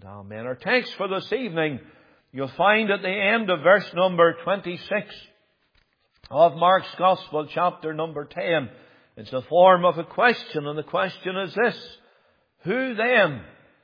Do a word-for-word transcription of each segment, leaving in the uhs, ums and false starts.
amen. Our text for this evening, you'll find at the end of verse number twenty-six of Mark's Gospel, chapter number ten. It's a form of a question, and the question is this: who then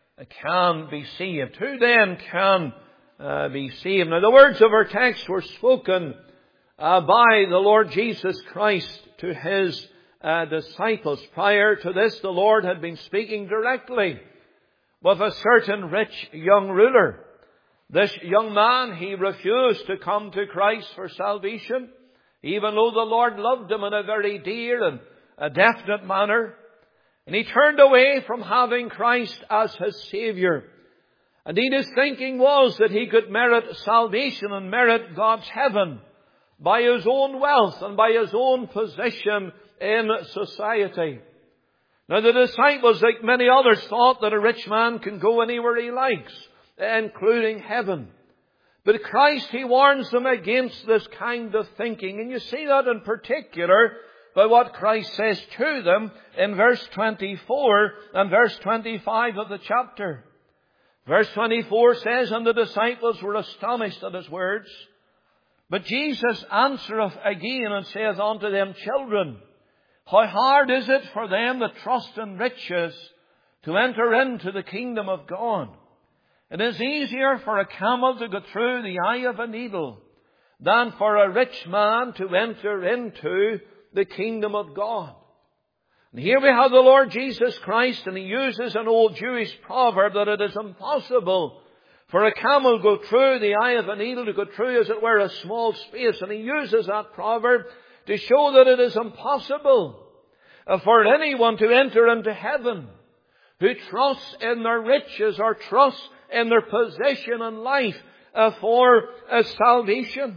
can be saved? Who then can uh, be saved? Now, the words of our text were spoken uh, by the Lord Jesus Christ to His uh, disciples. Prior to this, the Lord had been speaking directly with a certain rich young ruler. This young man, he refused to come to Christ for salvation, even though the Lord loved him in a very dear and a definite manner. And he turned away from having Christ as his Saviour. Indeed, his thinking was that he could merit salvation and merit God's heaven by his own wealth and by his own position in society. Now, the disciples, like many others, thought that a rich man can go anywhere he likes, including heaven. But Christ, He warns them against this kind of thinking. And you see that in particular by what Christ says to them in verse twenty-four and verse twenty-five of the chapter. Verse twenty-four says, "And the disciples were astonished at His words. But Jesus answereth again and saith unto them, Children, how hard is it for them that trust in riches to enter into the kingdom of God? It is easier for a camel to go through the eye of a needle than for a rich man to enter into the kingdom of God." And here we have the Lord Jesus Christ, and He uses an old Jewish proverb that it is impossible for a camel to go through the eye of a needle, to go through, as it were, a small space. And He uses that proverb to show that it is impossible for anyone to enter into heaven who trusts in their riches or trusts in their position in life for salvation.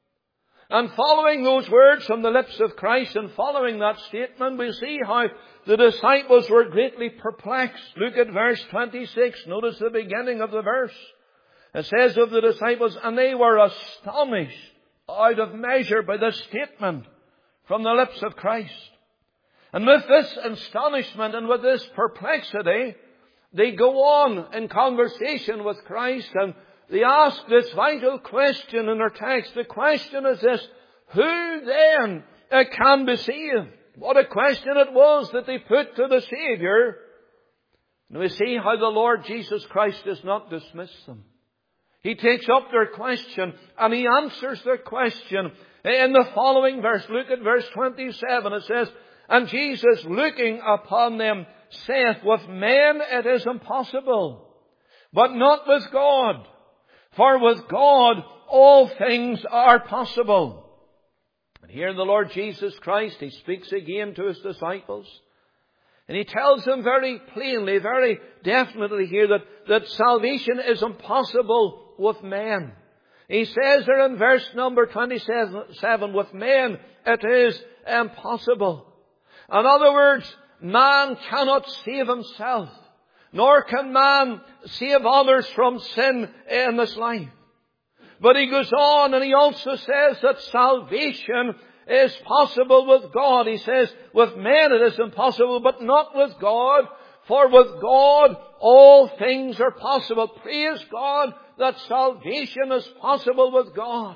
And following those words from the lips of Christ and following that statement, we see how the disciples were greatly perplexed. Look at verse twenty-six. Notice the beginning of the verse. It says of the disciples, "And they were astonished out of measure by this statement from the lips of Christ." And with this astonishment and with this perplexity, they go on in conversation with Christ, and they ask this vital question in their text. The question is this: who then can be saved? What a question it was that they put to the Saviour. And we see how the Lord Jesus Christ does not dismiss them. He takes up their question and He answers their question in the following verse. Look at verse twenty-seven. It says, "And Jesus, looking upon them, saith, With men it is impossible, but not with God. For with God all things are possible." And here the Lord Jesus Christ, He speaks again to His disciples. And He tells them very plainly, very definitely here that, that salvation is impossible with men. He says there in verse number twenty-seven, "With men it is impossible." In other words, man cannot save himself, nor can man save others from sin in this life. But He goes on and He also says that salvation is possible with God. He says, with men it is impossible, but not with God. For with God all things are possible. Praise God that salvation is possible with God.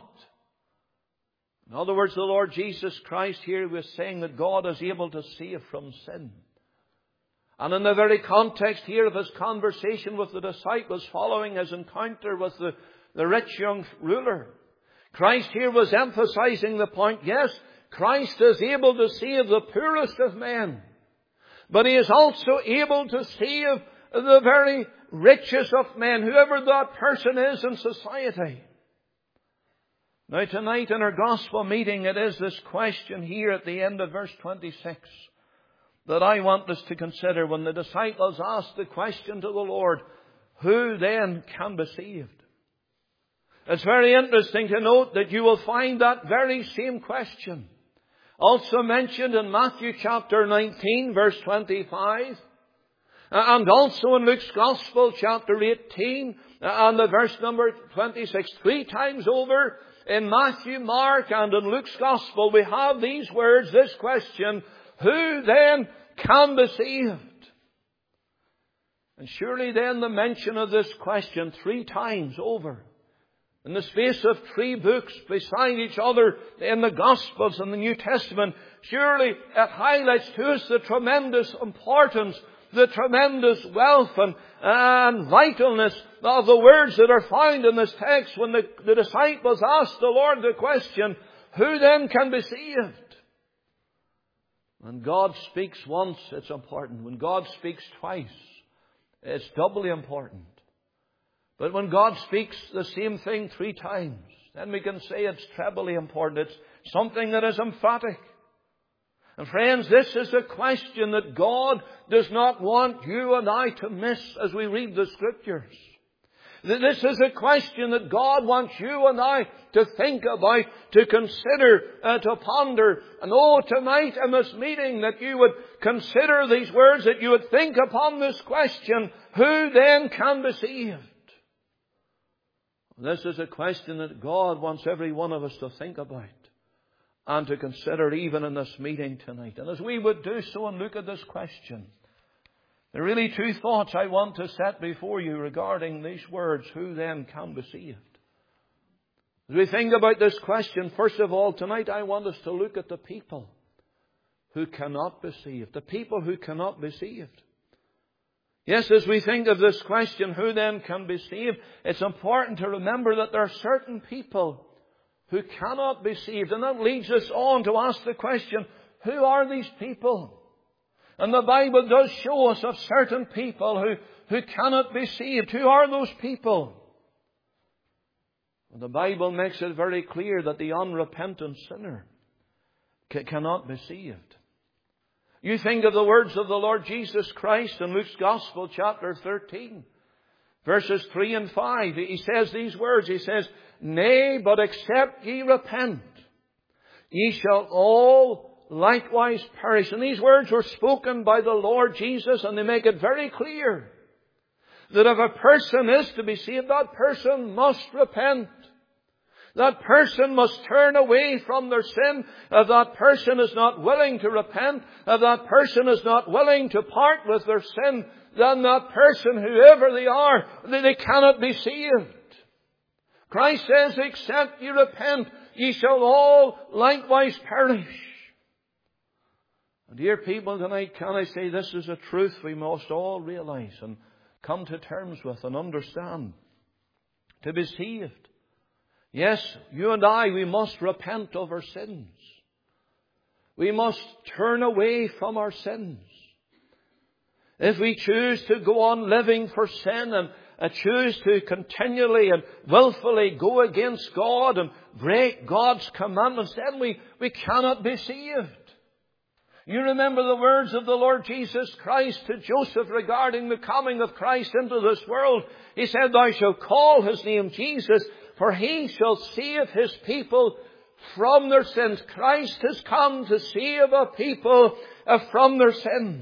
In other words, the Lord Jesus Christ here was saying that God is able to save from sin. And in the very context here of His conversation with the disciples following His encounter with the, the rich young ruler, Christ here was emphasizing the point, yes, Christ is able to save the poorest of men, but He is also able to save the very richest of men, whoever that person is in society. Now tonight in our gospel meeting, it is this question here at the end of verse twenty-six that I want us to consider when the disciples asked the question to the Lord, who then can be saved? It's very interesting to note that you will find that very same question also mentioned in Matthew chapter nineteen, verse twenty-five, and also in Luke's Gospel chapter eighteen, and the verse number twenty-six. Three times over in Matthew, Mark, and in Luke's Gospel, we have these words, this question, who then can be saved? And surely then the mention of this question three times over, in the space of three books beside each other in the Gospels and the New Testament, surely it highlights to us the tremendous importance, the tremendous wealth and, and vitalness of the words that are found in this text when the, the disciples asked the Lord the question, who then can be saved? When God speaks once, it's important. When God speaks twice, it's doubly important. But when God speaks the same thing three times, then we can say it's trebly important. It's something that is emphatic. And friends, this is a question that God does not want you and I to miss as we read the Scriptures. This is a question that God wants you and I to think about, to consider, uh, to ponder. And oh, tonight in this meeting that you would consider these words, that you would think upon this question, who then can be saved? This is a question that God wants every one of us to think about and to consider even in this meeting tonight. And as we would do so and look at this question, there are really two thoughts I want to set before you regarding these words, who then can be saved? As we think about this question, first of all, tonight I want us to look at the people who cannot be saved. The people who cannot be saved. Yes, as we think of this question, who then can be saved, it's important to remember that there are certain people who cannot be saved. And that leads us on to ask the question, who are these people? And the Bible does show us of certain people who, who cannot be saved. Who are those people? And the Bible makes it very clear that the unrepentant sinner c- cannot be saved. You think of the words of the Lord Jesus Christ in Luke's Gospel, chapter thirteen, verses three and five. He says these words. He says, "Nay, but except ye repent, ye shall all likewise perish." And these words were spoken by the Lord Jesus, and they make it very clear that if a person is to be saved, that person must repent. That person must turn away from their sin. If that person is not willing to repent, if that person is not willing to part with their sin, then that person, whoever they are, they cannot be saved. Christ says, "Except ye repent, ye shall all likewise perish." And dear people, tonight, can I say this is a truth we must all realize and come to terms with and understand. To be saved, yes, you and I, we must repent of our sins. We must turn away from our sins. If we choose to go on living for sin and uh, choose to continually and willfully go against God and break God's commandments, then we, we cannot be saved. You remember the words of the Lord Jesus Christ to Joseph regarding the coming of Christ into this world. He said, "Thou shalt call his name Jesus, for he shall save his people from their sins." Christ has come to save a people from their sins.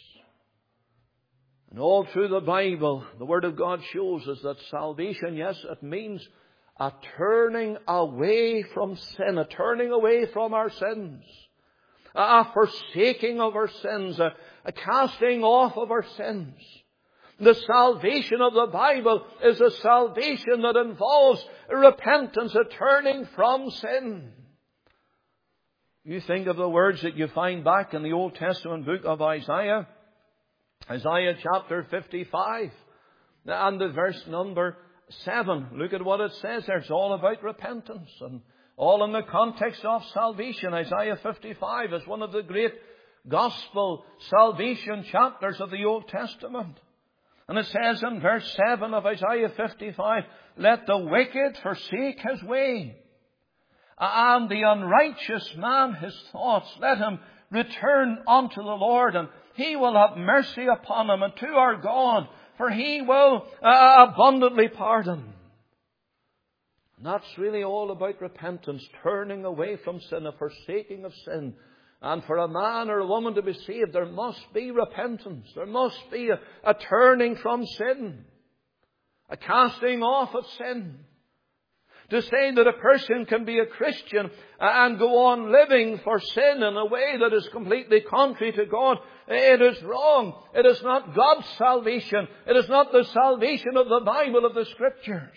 And all through the Bible, the Word of God shows us that salvation, yes, it means a turning away from sin, a turning away from our sins, a forsaking of our sins, a, a casting off of our sins. The salvation of the Bible is a salvation that involves repentance, a turning from sin. You think of the words that you find back in the Old Testament book of Isaiah, Isaiah chapter fifty-five, and the verse number seven. Look at what it says there. It's all about repentance and all in the context of salvation. Isaiah fifty-five is one of the great gospel salvation chapters of the Old Testament. And it says in verse seven of Isaiah fifty-five, "Let the wicked forsake his way, and the unrighteous man his thoughts. Let him return unto the Lord, and he will have mercy upon him, and to our God, for he will uh, abundantly pardon." And that's really all about repentance, turning away from sin, a forsaking of sin. And for a man or a woman to be saved, there must be repentance. There must be a, a turning from sin, a casting off of sin. To say that a person can be a Christian and go on living for sin in a way that is completely contrary to God, it is wrong. It is not God's salvation. It is not the salvation of the Bible, of the Scriptures.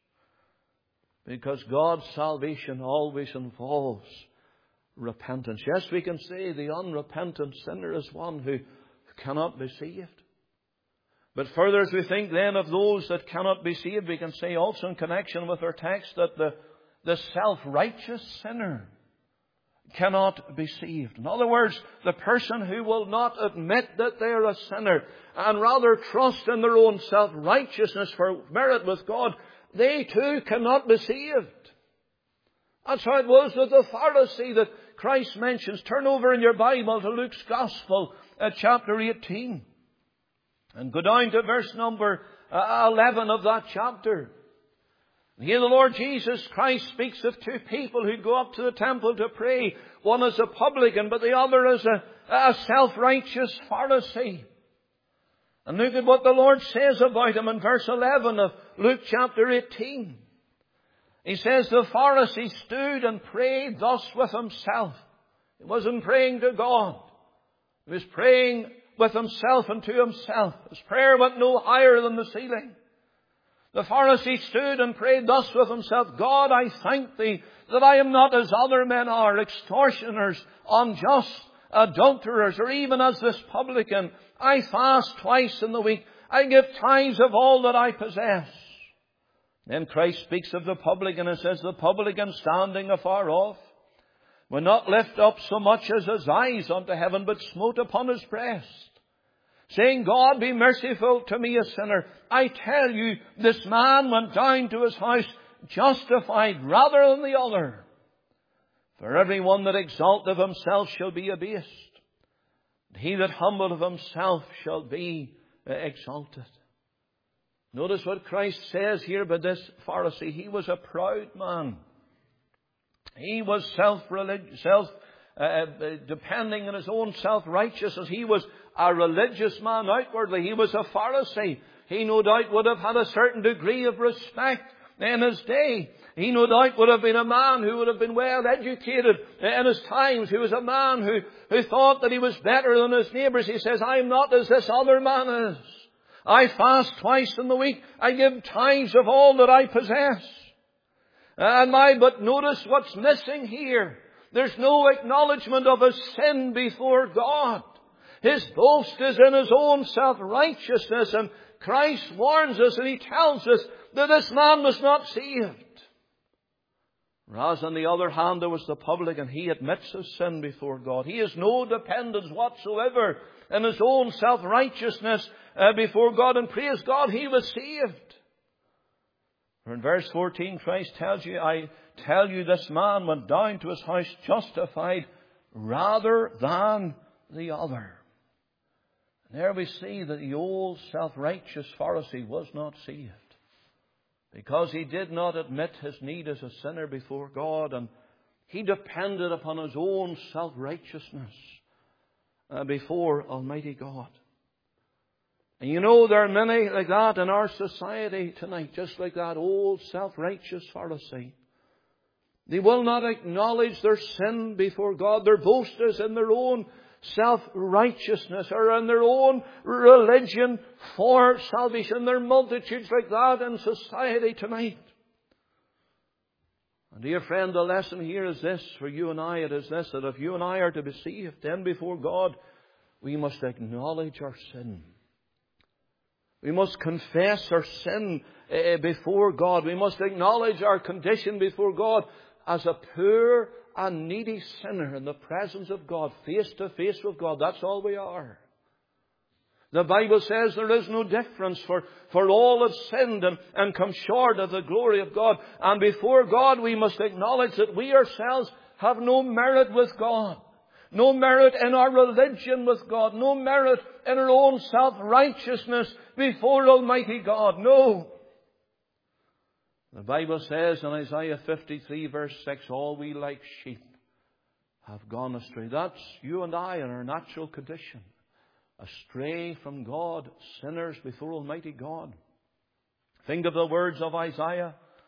Because God's salvation always involves repentance. Yes, we can say the unrepentant sinner is one who cannot be saved. But further, as we think then of those that cannot be saved, we can say also in connection with our text that the, the self-righteous sinner cannot be saved. In other words, the person who will not admit that they are a sinner and rather trust in their own self-righteousness for merit with God, they too cannot be saved. That's how it was with the Pharisee that Christ mentions. Turn over in your Bible to Luke's Gospel at chapter eighteen. And go down to verse number eleven of that chapter. Here the Lord Jesus Christ speaks of two people who go up to the temple to pray. One is a publican, but the other is a, a self-righteous Pharisee. And look at what the Lord says about him in verse eleven of Luke chapter eighteen. He says, the Pharisee stood and prayed thus with himself. He wasn't praying to God. He was praying with himself and to himself. His prayer went no higher than the ceiling. The Pharisee stood and prayed thus with himself, God, I thank thee that I am not as other men are, extortioners, unjust, adulterers, or even as this publican. I fast twice in the week. I give tithes of all that I possess. Then Christ speaks of the publican and says, the publican standing afar off will not lift up so much as his eyes unto heaven, but smote upon his breast, saying, God, be merciful to me, a sinner. I tell you, this man went down to his house justified rather than the other. For every one that exalteth himself shall be abased. He that humbleth himself shall be exalted. Notice what Christ says here about this Pharisee. He was a proud man. He was self-religious, self, uh, depending on his own self-righteousness. He was a religious man outwardly. He was a Pharisee. He no doubt would have had a certain degree of respect in his day. He no doubt would have been a man who would have been well educated in his times. He was a man who, who thought that he was better than his neighbours. He says, I am not as this other man is. I fast twice in the week. I give tithes of all that I possess. And my, but notice what's missing here. There's no acknowledgement of his sin before God. His boast is in his own self-righteousness. And Christ warns us and he tells us that this man was not saved. Whereas on the other hand, there was the publican. He admits his sin before God. He has no dependence whatsoever in his own self-righteousness uh, before God. And praise God, he was saved. For in verse fourteen, Christ tells you, I tell you, this man went down to his house justified rather than the other. And there we see that the old self-righteous Pharisee was not saved, because he did not admit his need as a sinner before God, and he depended upon his own self-righteousness uh, before Almighty God. And you know, there are many like that in our society tonight, just like that old self-righteous Pharisee. They will not acknowledge their sin before God. Their boast is in their own self-righteousness or in their own religion for salvation. There are multitudes like that in society tonight. And dear friend, the lesson here is this for you and I. It is this, that if you and I are to be saved, then before God, we must acknowledge our sin. We must confess our sin uh, before God. We must acknowledge our condition before God as a poor and needy sinner in the presence of God, face to face with God. That's all we are. The Bible says there is no difference, for, for all have sinned and, and come short of the glory of God. And before God we must acknowledge that we ourselves have no merit with God. No merit in our religion with God. No merit in our own self-righteousness before Almighty God. No. The Bible says in Isaiah fifty-three verse six, all we like sheep have gone astray. That's you and I in our natural condition. Astray from God, sinners before Almighty God. Think of the words of Isaiah.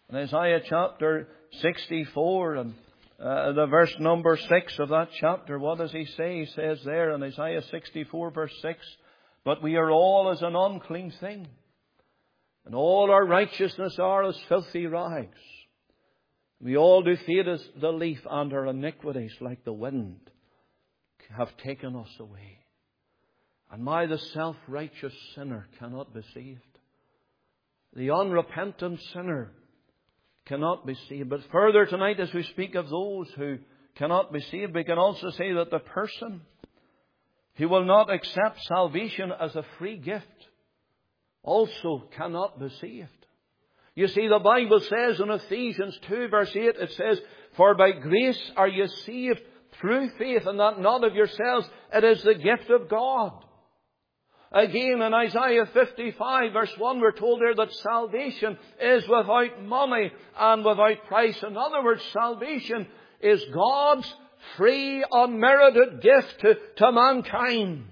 In Isaiah chapter sixty-four and uh, the verse number six of that chapter, what does he say? He says there in Isaiah sixty-four verse six, "But we are all as an unclean thing, and all our righteousness are as filthy rags. We all do fade as the leaf, and our iniquities like the wind have taken us away. And my, the self-righteous sinner cannot be saved." The unrepentant sinner cannot be saved. But further tonight, as we speak of those who cannot be saved, we can also say that the person who will not accept salvation as a free gift also cannot be saved. You see, the Bible says in Ephesians two verse eight, it says, "For by grace are you saved through faith, and that not of yourselves, it is the gift of God." Again, in Isaiah fifty-five verse one, we're told there that salvation is without money and without price. In other words, salvation is God's free, unmerited gift to, to mankind.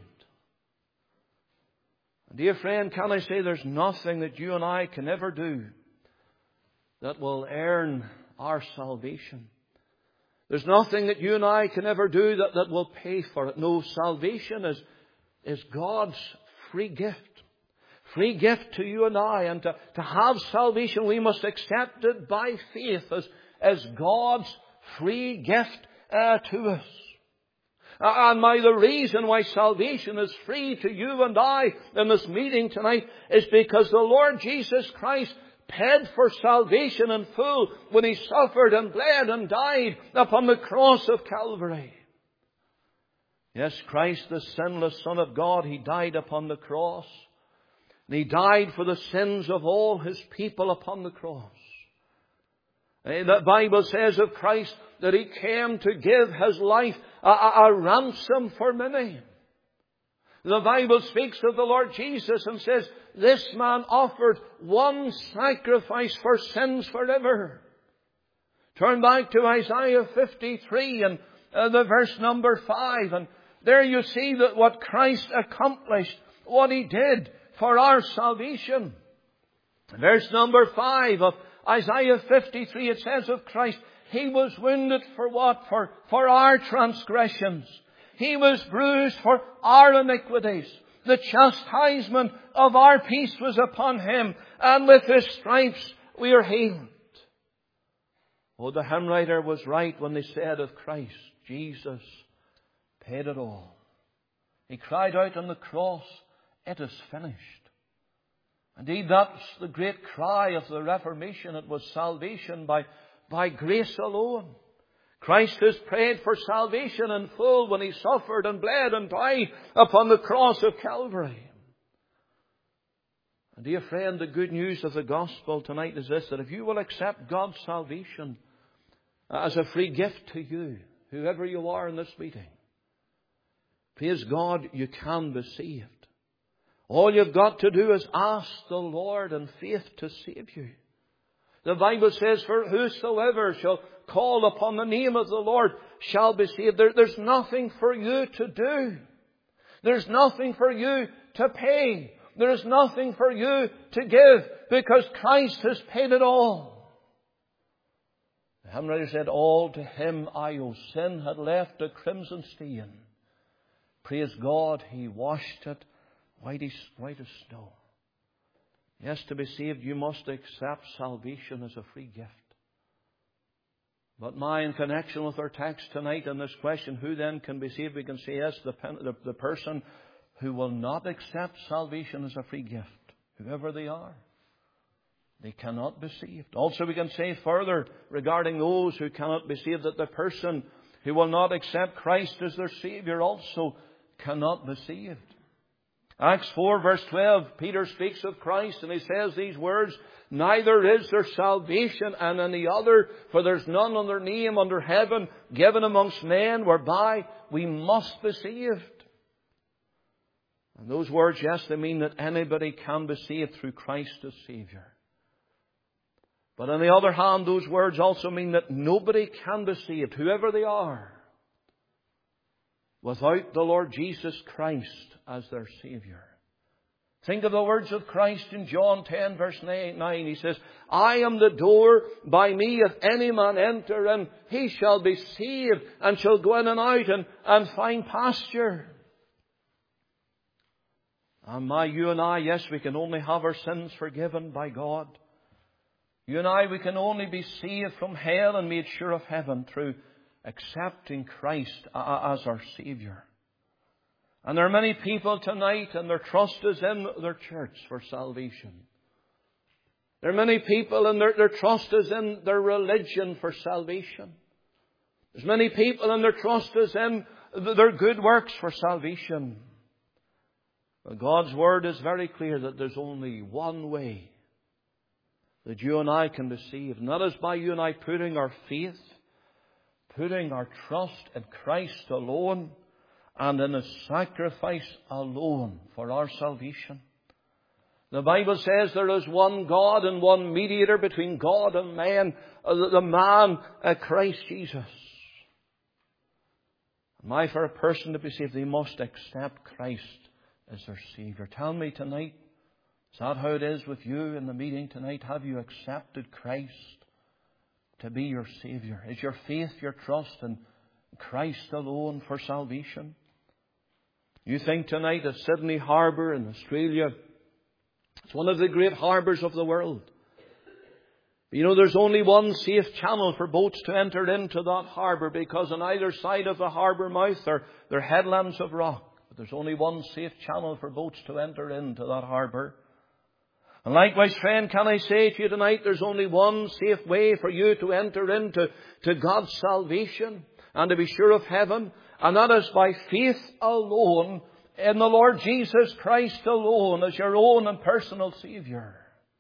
Dear friend, can I say there's nothing that you and I can ever do that will earn our salvation. There's nothing that you and I can ever do that, that will pay for it. No, salvation is, is God's free gift. Free gift to you and I. And to, to have salvation, we must accept it by faith as, as God's free gift uh, to us. And my, the reason why salvation is free to you and I in this meeting tonight is because the Lord Jesus Christ paid for salvation in full when He suffered and bled and died upon the cross of Calvary. Yes, Christ, the sinless Son of God, He died upon the cross. And He died for the sins of all His people upon the cross. The Bible says of Christ that He came to give His life a, a, a ransom for many. The Bible speaks of the Lord Jesus and says, "This man offered one sacrifice for sins forever." Turn back to Isaiah fifty-three and uh, the verse number five. And there you see that what Christ accomplished, what He did for our salvation. Verse number five of Isaiah fifty-three, it says of Christ, "He was wounded for what? For, for our transgressions. He was bruised for our iniquities. The chastisement of our peace was upon Him, and with His stripes we are healed." Oh, the hymn writer was right when they said of Christ, Jesus paid it all. He cried out on the cross, "It is finished." Indeed, that's the great cry of the Reformation. It was salvation by, by grace alone. Christ has paid for salvation in full when He suffered and bled and died upon the cross of Calvary. And dear friend, the good news of the gospel tonight is this, that if you will accept God's salvation as a free gift to you, whoever you are in this meeting, praise God, you can be saved. All you've got to do is ask the Lord in faith to save you. The Bible says, "For whosoever shall call upon the name of the Lord shall be saved." There, there's nothing for you to do. There's nothing for you to pay. There's nothing for you to give, because Christ has paid it all. The hymn writer said, "All to Him I owe. Sin had left a crimson stain. Praise God, He washed it white as, white as snow." Yes, to be saved, you must accept salvation as a free gift. But my, in connection with our text tonight and this question, who then can be saved? We can say, yes, the, the, the person who will not accept salvation as a free gift, whoever they are, they cannot be saved. Also, we can say further regarding those who cannot be saved, that the person who will not accept Christ as their Savior also cannot be saved. Acts four verse twelve, Peter speaks of Christ and he says these words, "Neither is there salvation in any other, for there's none other name under heaven given amongst men whereby we must be saved." And those words, yes, they mean that anybody can be saved through Christ as Savior. But on the other hand, those words also mean that nobody can be saved, whoever they are, without the Lord Jesus Christ as their Savior. Think of the words of Christ in John ten verse nine. He says, I am the door. By me if any man enter in, he shall be saved and shall go in and out and, and find pasture. And my, you and I, yes, we can only have our sins forgiven by God. You and I, we can only be saved from hell and made sure of heaven through accepting Christ as our Savior. And there are many people tonight, and their trust is in their church for salvation. There are many people, and their, their trust is in their religion for salvation. There's many people, and their trust is in their good works for salvation. But God's Word is very clear that there's only one way that you and I can be saved. And that is by you and I putting our faith, putting our trust in Christ alone, and in His sacrifice alone for our salvation. The Bible says there is one God and one mediator between God and man, the man, Christ Jesus. My, for a person to be saved, they must accept Christ as their Savior. Tell me tonight, is that how it is with you in the meeting tonight? Have you accepted Christ to be your Savior? Is your faith, your trust in Christ alone for salvation? You think tonight that Sydney Harbour in Australia, it's one of the great harbours of the world. But you know, there's only one safe channel for boats to enter into that harbour, because on either side of the harbour mouth are, there are headlands of rock. But there's only one safe channel for boats to enter into that harbour. And likewise, friend, can I say to you tonight, there's only one safe way for you to enter into to God's salvation and to be sure of heaven. And that is by faith alone in the Lord Jesus Christ alone as your own and personal Savior.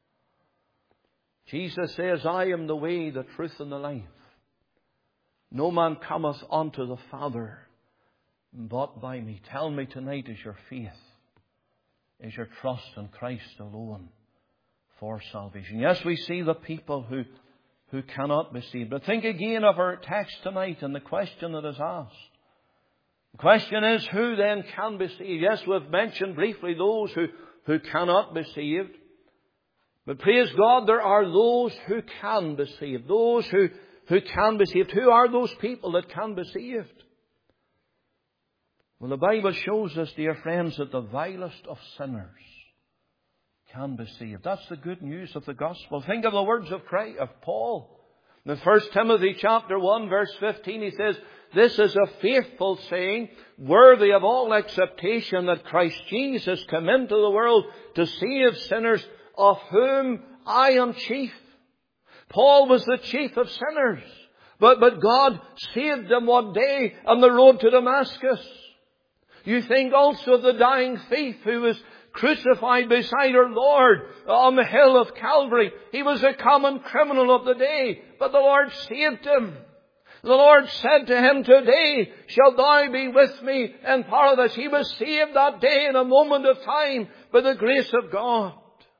Jesus says, I am the way, the truth, and the life. No man cometh unto the Father but by me. Tell me tonight, is your faith, is your trust in Christ alone for salvation? Yes, we see the people who, who cannot be saved. But think again of our text tonight and the question that is asked. The question is, who then can be saved? Yes, we've mentioned briefly those who, who cannot be saved. But praise God, there are those who can be saved. Those who, who can be saved. Who are those people that can be saved? Well, the Bible shows us, dear friends, that the vilest of sinners can be saved. That's the good news of the gospel. Think of the words of Christ, of Paul. In First Timothy chapter one, verse fifteen, he says, this is a faithful saying, worthy of all acceptation, that Christ Jesus came into the world to save sinners, of whom I am chief. Paul was the chief of sinners. But, but God saved him one day on the road to Damascus. You think also of the dying thief who was crucified beside our Lord on the hill of Calvary. He was a common criminal of the day, but the Lord saved him. The Lord said to him, today shall thou be with me in paradise. He was saved that day in a moment of time by the grace of God.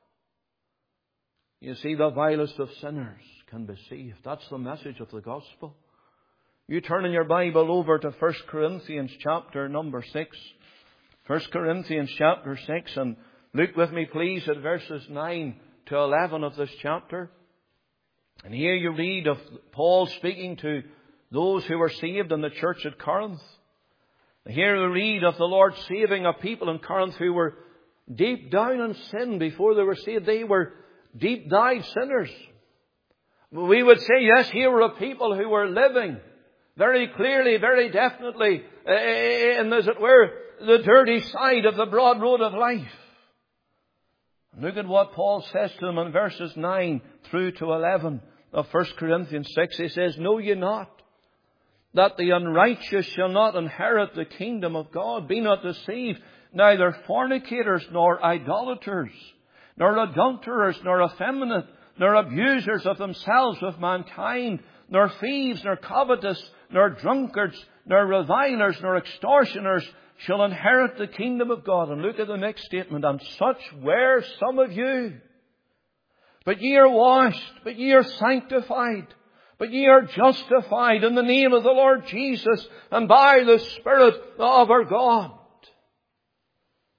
You see, the vilest of sinners can be saved. That's the message of the gospel. You turn in your Bible over to First Corinthians chapter number six. First Corinthians chapter six, and look with me please at verses nine to eleven of this chapter. And here you read of Paul speaking to those who were saved in the church at Corinth. Here we read of the Lord saving a people in Corinth who were deep down in sin before they were saved. They were deep down sinners. We would say, yes, here were a people who were living very clearly, very definitely, in, as it were, the dirty side of the broad road of life. Look at what Paul says to them in verses nine through to eleven of First Corinthians six. He says, know ye not that the unrighteous shall not inherit the kingdom of God? Be not deceived, neither fornicators, nor idolaters, nor adulterers, nor effeminate, nor abusers of themselves with mankind, nor thieves, nor covetous, nor drunkards, nor revilers, nor extortioners shall inherit the kingdom of God. And look at the next statement. And such were some of you. But ye are washed, but ye are sanctified, but ye are justified in the name of the Lord Jesus and by the Spirit of our God.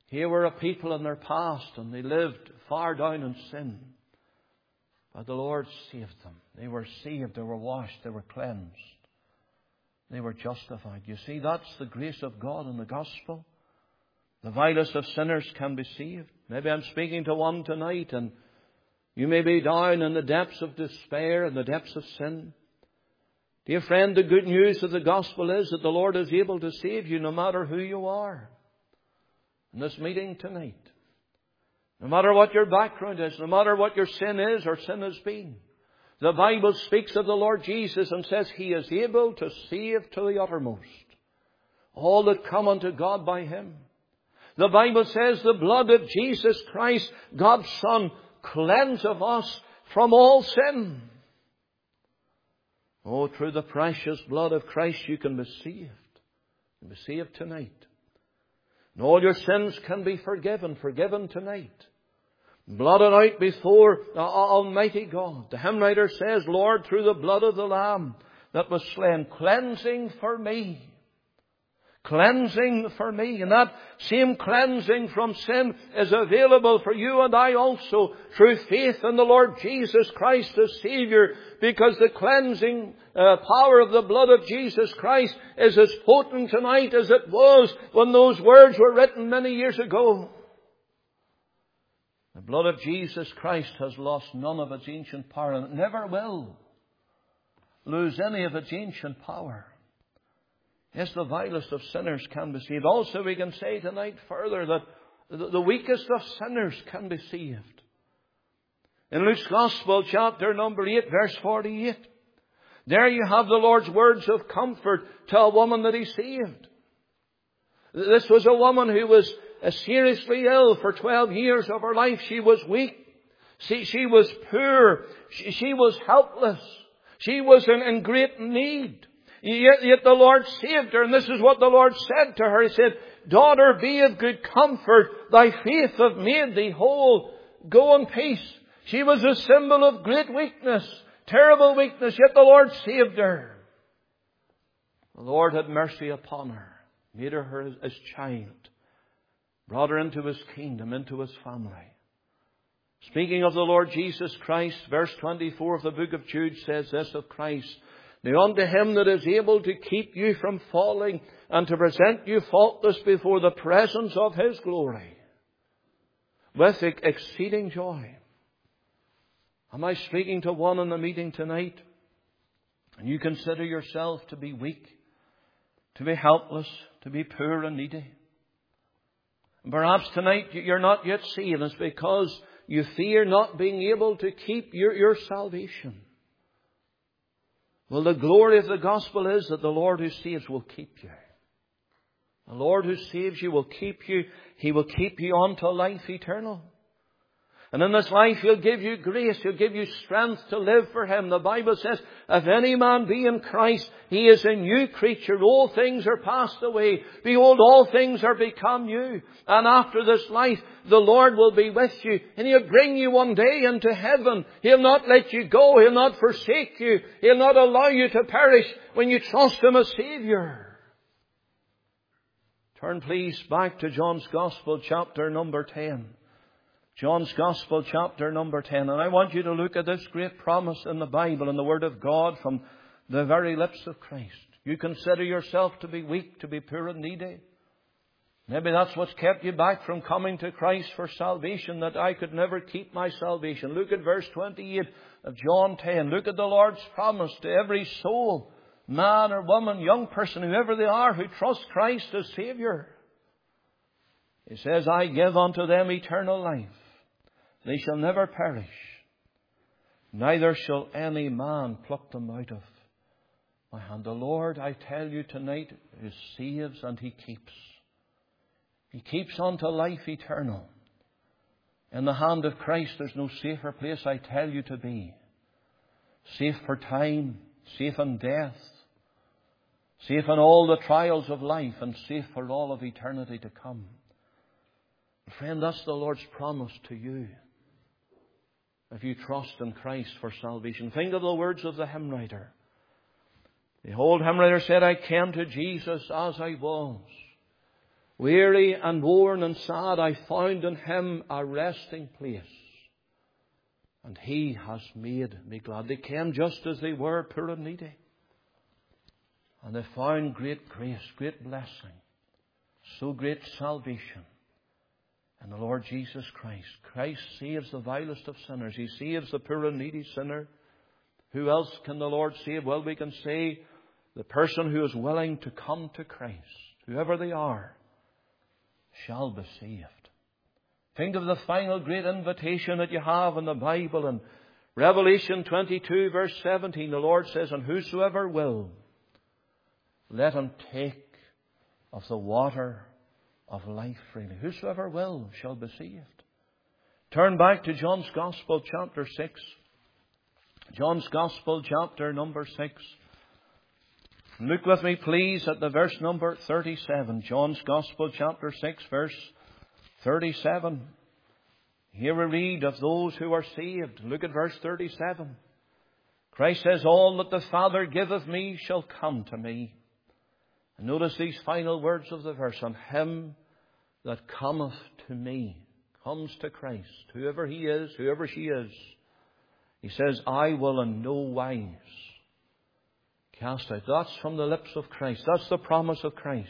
Here were a people in their past, and they lived far down in sin. But the Lord saved them. They were saved, they were washed, they were cleansed. They were justified. You see, that's the grace of God in the gospel. The vilest of sinners can be saved. Maybe I'm speaking to one tonight, and you may be down in the depths of despair, in the depths of sin. Dear friend, the good news of the gospel is that the Lord is able to save you no matter who you are. In this meeting tonight, no matter what your background is, no matter what your sin is or sin has been, the Bible speaks of the Lord Jesus and says He is able to save to the uttermost all that come unto God by Him. The Bible says the blood of Jesus Christ, God's Son, cleanseth us from all sin. Oh, through the precious blood of Christ you can be saved. You can be saved tonight. And all your sins can be forgiven, forgiven tonight. Blotted out before Almighty God. The hymn writer says, Lord, through the blood of the Lamb that was slain, cleansing for me. Cleansing for me. And that same cleansing from sin is available for you and I also through faith in the Lord Jesus Christ as Savior, because the cleansing uh, power of the blood of Jesus Christ is as potent tonight as it was when those words were written many years ago. The blood of Jesus Christ has lost none of its ancient power, and it never will lose any of its ancient power. Yes, the vilest of sinners can be saved. Also, we can say tonight further that the weakest of sinners can be saved. In Luke's Gospel, chapter number eight, verse forty-eight, there you have the Lord's words of comfort to a woman that He saved. This was a woman who was seriously ill for twelve years of her life. She was weak. She, she was poor. She, she was helpless. She was in, in great need. Yet, yet the Lord saved her, and this is what the Lord said to her. He said, Daughter, be of good comfort. Thy faith hath made thee whole. Go in peace. She was a symbol of great weakness, terrible weakness, yet the Lord saved her. The Lord had mercy upon her, made her his, his child, brought her into His kingdom, into His family. Speaking of the Lord Jesus Christ, verse twenty-four of the book of Jude says this of Christ, Now unto Him that is able to keep you from falling and to present you faultless before the presence of His glory with exceeding joy. Am I speaking to one in the meeting tonight? And you consider yourself to be weak, to be helpless, to be poor and needy. And perhaps tonight you're not yet saved. It's because you fear not being able to keep your, your salvation. Well, the glory of the gospel is that the Lord who saves will keep you. The Lord who saves you will keep you. He will keep you unto life eternal. And in this life He'll give you grace. He'll give you strength to live for Him. The Bible says, if any man be in Christ, he is a new creature. All things are passed away. Behold, all things are become new. And after this life, the Lord will be with you. And He'll bring you one day into heaven. He'll not let you go. He'll not forsake you. He'll not allow you to perish when you trust Him as Savior. Turn please back to John's Gospel, chapter number ten. John's Gospel, chapter number ten. And I want you to look at this great promise in the Bible and the Word of God from the very lips of Christ. You consider yourself to be weak, to be poor and needy. Maybe that's what's kept you back from coming to Christ for salvation, that I could never keep my salvation. Look at verse twenty-eight of John ten. Look at the Lord's promise to every soul, man or woman, young person, whoever they are, who trusts Christ as Savior. He says, I give unto them eternal life. They shall never perish, neither shall any man pluck them out of my hand. The Lord, I tell you tonight, who saves and He keeps. He keeps unto life eternal. In the hand of Christ there's no safer place, I tell you, to be. Safe for time, safe in death, safe in all the trials of life, and safe for all of eternity to come. Friend, that's the Lord's promise to you, if you trust in Christ for salvation. Think of the words of the hymn writer. The old hymn writer said, I came to Jesus as I was, weary and worn and sad, I found in Him a resting place. And He has made me glad. They came just as they were, poor and needy. And they found great grace, great blessing, so great salvation in the Lord Jesus Christ. Christ saves the vilest of sinners. He saves the poor and needy sinner. Who else can the Lord save? Well, we can say the person who is willing to come to Christ, whoever they are, shall be saved. Think of the final great invitation that you have in the Bible. In Revelation twenty-two verse seventeen, the Lord says, and whosoever will, let him take of the water of life freely. Whosoever will shall be saved. Turn back to John's Gospel, chapter six. John's Gospel, chapter number six. Look with me, please, at the verse number thirty-seven. John's Gospel, chapter six, verse thirty-seven. Here we read of those who are saved. Look at verse thirty-seven. Christ says, all that the Father giveth me shall come to me. And notice these final words of the verse. And him that cometh to me, comes to Christ, whoever he is, whoever she is, he says, I will in no wise cast out. That's from the lips of Christ. That's the promise of Christ.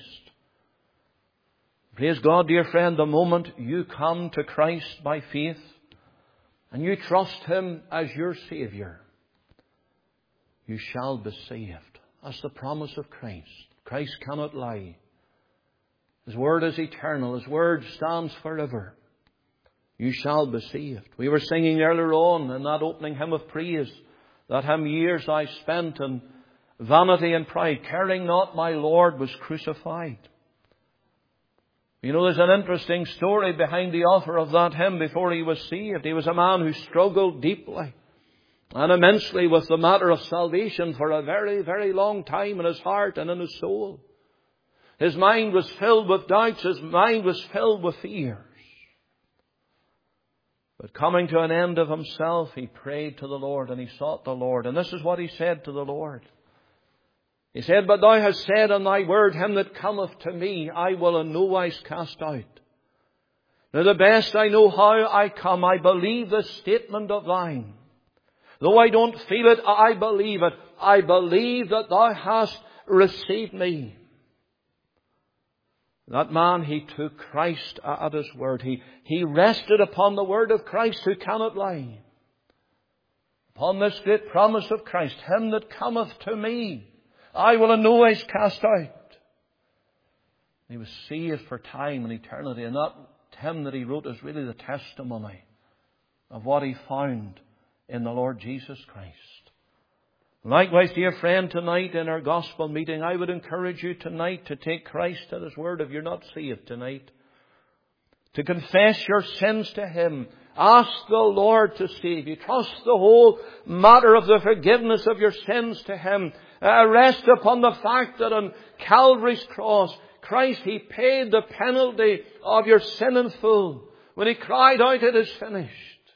Praise God, dear friend, the moment you come to Christ by faith and you trust Him as your Saviour, you shall be saved. That's the promise of Christ. Christ cannot lie. His word is eternal. His word stands forever. You shall be saved. We were singing earlier on in that opening hymn of praise, that hymn, years I spent in vanity and pride, caring not my Lord was crucified. You know, there's an interesting story behind the author of that hymn before he was saved. He was a man who struggled deeply and immensely with the matter of salvation for a very, very long time in his heart and in his soul. His mind was filled with doubts. His mind was filled with fears. But coming to an end of himself, he prayed to the Lord and he sought the Lord. And this is what he said to the Lord. He said, but thou hast said in thy word, him that cometh to me, I will in no wise cast out. Now the best I know how I come, I believe this statement of thine. Though I don't feel it, I believe it. I believe that thou hast received me. That man, he took Christ at his word. He, he rested upon the word of Christ who cannot lie. Upon this great promise of Christ, him that cometh to me, I will in no wise cast out. He was saved for time and eternity. And that hymn that he wrote is really the testimony of what he found in the Lord Jesus Christ. Likewise, dear friend, tonight in our gospel meeting, I would encourage you tonight to take Christ at His word if you're not saved tonight. To confess your sins to Him. Ask the Lord to save you. Trust the whole matter of the forgiveness of your sins to Him. Uh, rest upon the fact that on Calvary's cross, Christ, He paid the penalty of your sin in full when He cried out, it is finished.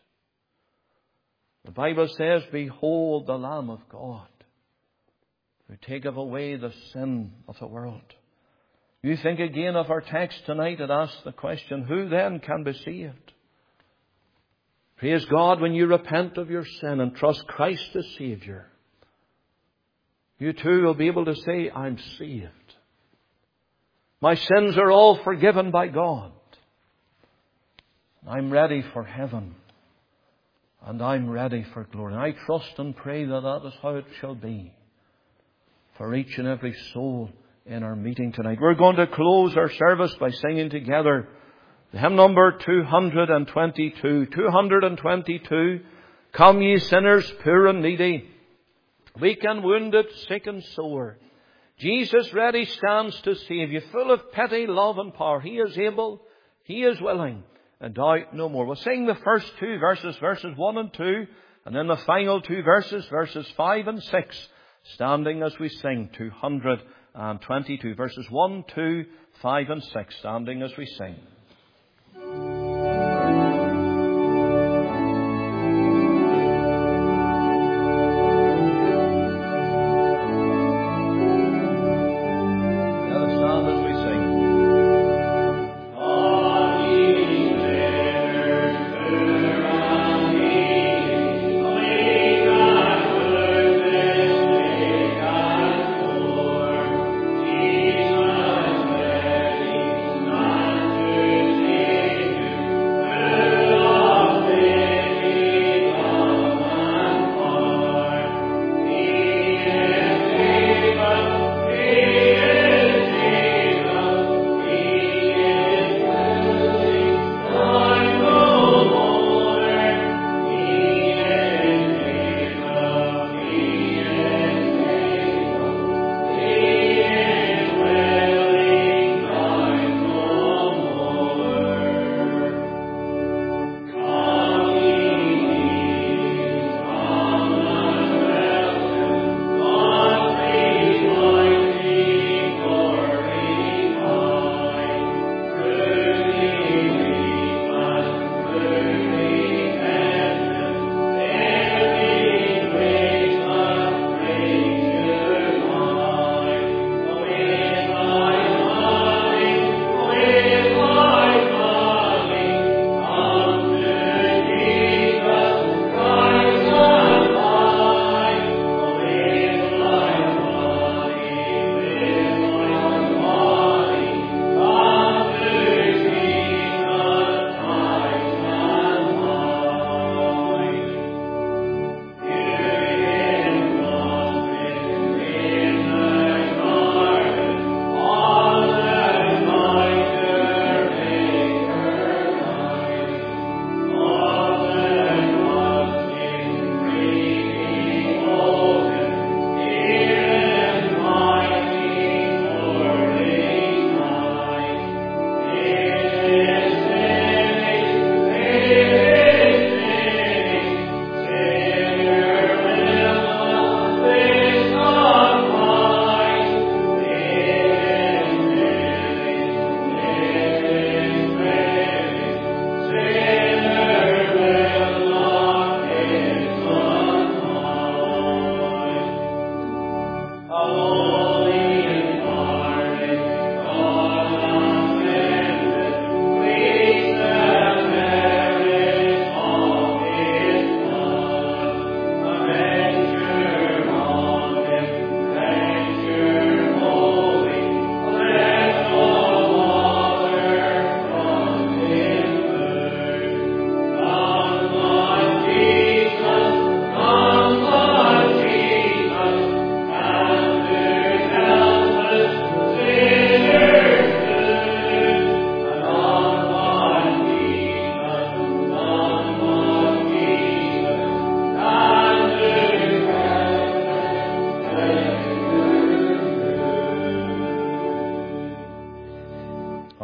The Bible says, behold the Lamb of God who taketh away the sin of the world. You think again of our text tonight and ask the question, who then can be saved? Praise God, when you repent of your sin and trust Christ as Saviour, you too will be able to say, I'm saved. My sins are all forgiven by God. I'm ready for heaven. And I'm ready for glory. And I trust and pray that that is how it shall be for each and every soul in our meeting tonight. We're going to close our service by singing together the hymn number two hundred twenty-two. two hundred twenty-two. Come ye sinners, poor and needy, weak and wounded, sick and sore. Jesus ready stands to save you, full of pity, love and power. He is able, He is willing, and doubt no more. We'll sing the first two verses, verses one and two, and then the final two verses, verses five and six, standing as we sing two hundred twenty-two, verses one, two, five and six, standing as we sing. Let us stand as we sing.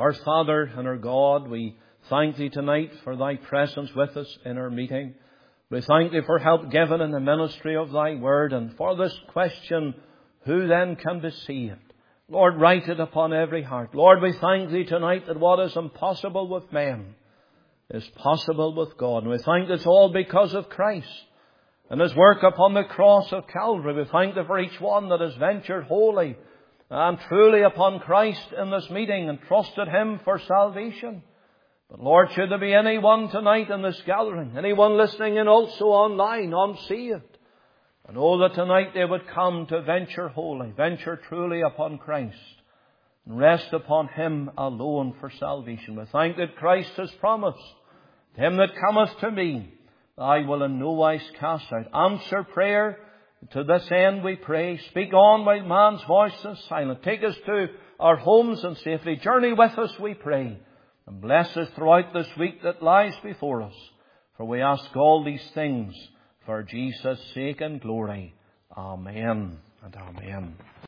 Our Father and our God, we thank Thee tonight for Thy presence with us in our meeting. We thank Thee for help given in the ministry of Thy Word, and for this question, who then can be saved? Lord, write it upon every heart. Lord, we thank Thee tonight that what is impossible with men is possible with God. And we thank it's all because of Christ and His work upon the cross of Calvary. We thank Thee for each one that has ventured wholly and truly upon Christ in this meeting and trusted Him for salvation. But Lord, should there be anyone tonight in this gathering, anyone listening in also online, unsaved, I know that tonight they would come to venture wholly, venture truly upon Christ, and rest upon Him alone for salvation. We thank that Christ has promised, Him that cometh to me, I will in no wise cast out. Answer prayer. To this end we pray. Speak on while man's voice is silent. Take us to our homes and safely. Journey with us, we pray. And bless us throughout this week that lies before us. For we ask all these things for Jesus' sake and glory. Amen and amen.